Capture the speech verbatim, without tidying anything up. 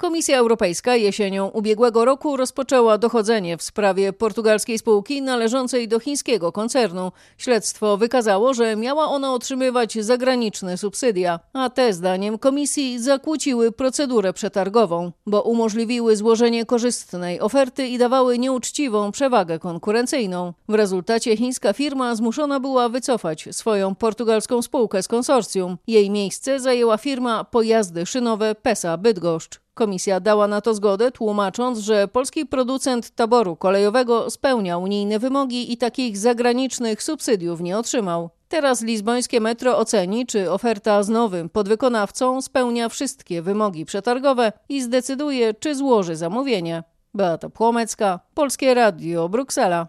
Komisja Europejska jesienią ubiegłego roku rozpoczęła dochodzenie w sprawie portugalskiej spółki należącej do chińskiego koncernu. Śledztwo wykazało, że miała ona otrzymywać zagraniczne subsydia, a te zdaniem komisji zakłóciły procedurę przetargową, bo umożliwiły złożenie korzystnej oferty i dawały nieuczciwą przewagę konkurencyjną. W rezultacie chińska firma zmuszona była wycofać swoją portugalską spółkę z konsorcjum. Jej miejsce zajęła firma Pojazdy Szynowe PESA Bydgoszcz. Komisja dała na to zgodę, tłumacząc, że polski producent taboru kolejowego spełnia unijne wymogi i takich zagranicznych subsydiów nie otrzymał. Teraz lizbońskie metro oceni, czy oferta z nowym podwykonawcą spełnia wszystkie wymogi przetargowe i zdecyduje, czy złoży zamówienie. Beata Płomecka, Polskie Radio, Bruksela.